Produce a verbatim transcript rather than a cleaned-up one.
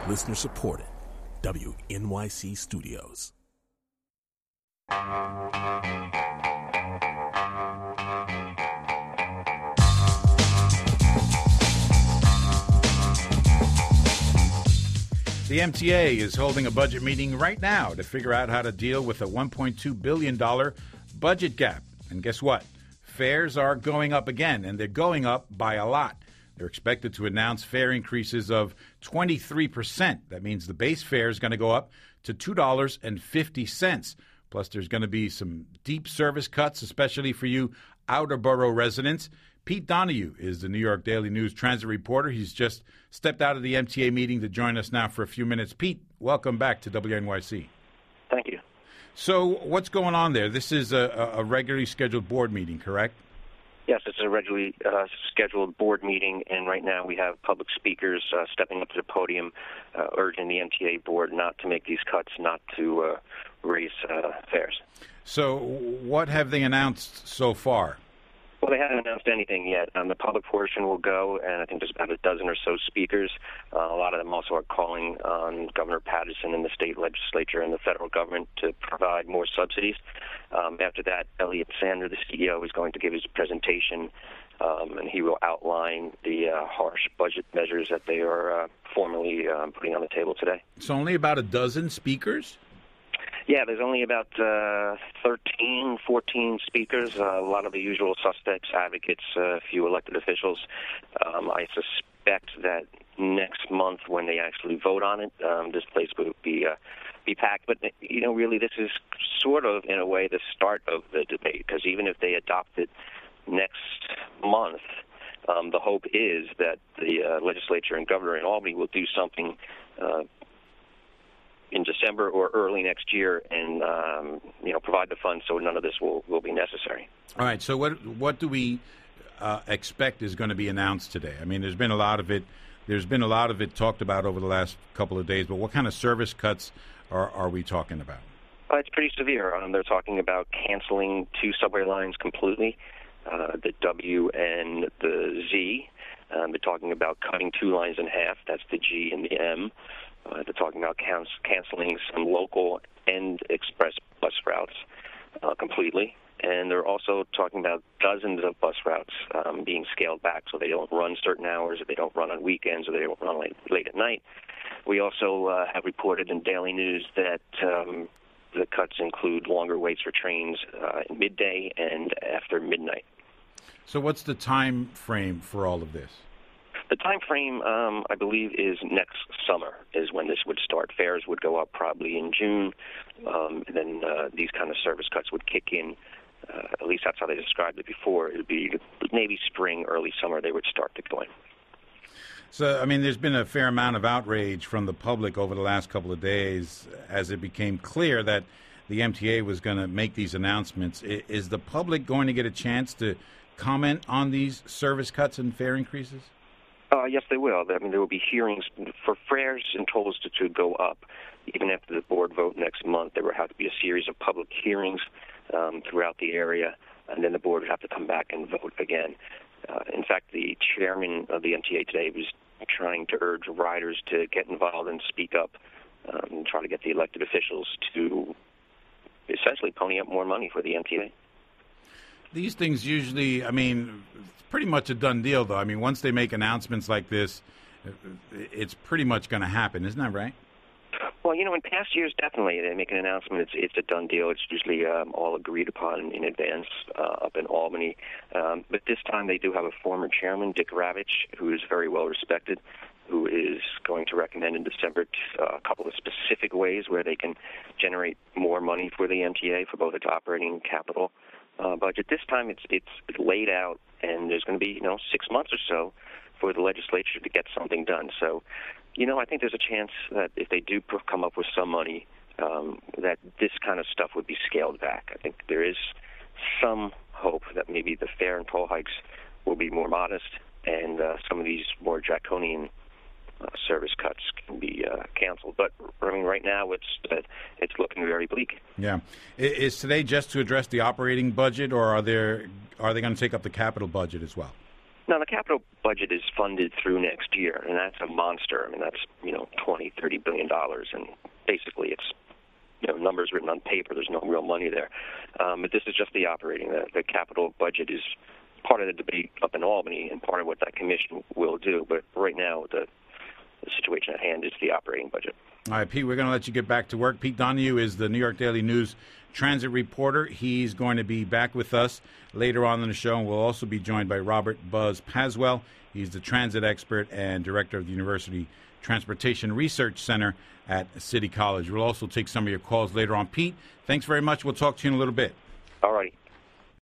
Listener supported. W N Y C Studios. The M T A is holding a budget meeting right now to figure out how to deal with a one point two billion dollars budget gap. And guess what? Fares are going up again, and they're going up by a lot. They're expected to announce fare increases of twenty-three percent. That means the base fare is going to go up to two dollars and fifty cents. Plus, there's going to be some deep service cuts, especially for you outer borough residents. Pete Donahue is the New York Daily News transit reporter. He's just stepped out of the M T A meeting to join us now for a few minutes. Pete, welcome back to W N Y C. Thank you. So what's going on there? This is a, a regularly scheduled board meeting, correct? Yes, it's a regularly uh, scheduled board meeting, and right now we have public speakers uh, stepping up to the podium, uh, urging the M T A board not to make these cuts, not to uh, raise uh, fares. So what have they announced so far? Well, they haven't announced anything yet. Um, the public portion will go, and I think there's about a dozen or so speakers. Uh, a lot of them also are calling on Governor Patterson and the state legislature and the federal government to provide more subsidies. Um, after that, Elliott Sander, the C E O, is going to give his presentation, um, and he will outline the uh, harsh budget measures that they are uh, formally um, putting on the table today. So only about a dozen speakers? Yeah, there's only about uh, thirteen, fourteen speakers, uh, a lot of the usual suspects, advocates, uh, a few elected officials. Um, I suspect that next month when they actually vote on it, um, this place will be uh, be packed. But, you know, really this is sort of, in a way, the start of the debate, because even if they adopt it next month, um, the hope is that the uh, legislature and governor in Albany will do something uh in December or early next year, and um, you know, provide the funds so none of this will, will be necessary. All right. So what what do we uh, expect is going to be announced today? I mean, there's been a lot of it. There's been a lot of it talked about over the last couple of days. But what kind of service cuts are are we talking about? Uh, it's pretty severe. Um, they're talking about canceling two subway lines completely, uh, the W and the Z. Um, they're talking about cutting two lines in half. That's the G and the M. Uh, they're talking about can- canceling some local and express bus routes uh, completely. And they're also talking about dozens of bus routes um, being scaled back so they don't run certain hours, or they don't run on weekends, or they don't run late, late at night. We also uh, have reported in Daily News that um, the cuts include longer waits for trains uh, in midday and after midnight. So what's the time frame for all of this? The time frame, um, I believe, is next summer is when this would start. Fares would go up probably in June, um, and then uh, these kind of service cuts would kick in. Uh, at least that's how they described it before. It would be maybe spring, early summer they would start to go in. So, I mean, there's been a fair amount of outrage from the public over the last couple of days as it became clear that the M T A was going to make these announcements. Is the public going to get a chance to comment on these service cuts and fare increases? Uh, yes, they will. I mean, there will be hearings for fares and tolls to, to go up. Even after the board vote next month, there will have to be a series of public hearings um, throughout the area, and then the board would have to come back and vote again. Uh, in fact, the chairman of the M T A today was trying to urge riders to get involved and speak up um, and try to get the elected officials to essentially pony up more money for the M T A. These things usually, I mean, it's pretty much a done deal, though. I mean, once they make announcements like this, it's pretty much going to happen. Isn't that right? Well, you know, in past years, definitely, they make an announcement. It's it's a done deal. It's usually um, all agreed upon in advance uh, up in Albany. Um, but this time they do have a former chairman, Dick Ravitch, who is very well respected, who is going to recommend in December uh, a couple of specific ways where they can generate more money for the M T A for both its operating and capital uh, budget. This time it's it's laid out, and there's going to be, you know, six months or so for the legislature to get something done. So, you know, I think there's a chance that if they do come up with some money, um, that this kind of stuff would be scaled back. I think there is some hope that maybe the fare and toll hikes will be more modest, and uh, some of these more draconian uh, service cuts can be uh, canceled. But I mean, right now it's uh, it's looking very bleak. Yeah, is today just to address the operating budget, or are there are they going to take up the capital budget as well? Now, the capital budget is funded through next year, and that's a monster. I mean, that's, you know, twenty, thirty billion dollars, and basically it's, you know, numbers written on paper. There's no real money there. Um, but this is just the operating. The, the capital budget is part of the debate up in Albany and part of what that commission will do. But right now, the, the situation at hand is the operating budget. All right, Pete, we're going to let you get back to work. Pete Donahue is the New York Daily News transit reporter. He's going to be back with us later on in the show, and we'll also be joined by Robert Buzz Paswell. He's the transit expert and director of the University Transportation Research Center at City College. We'll also take some of your calls later on. Pete, thanks very much. We'll talk to you in a little bit. All righty.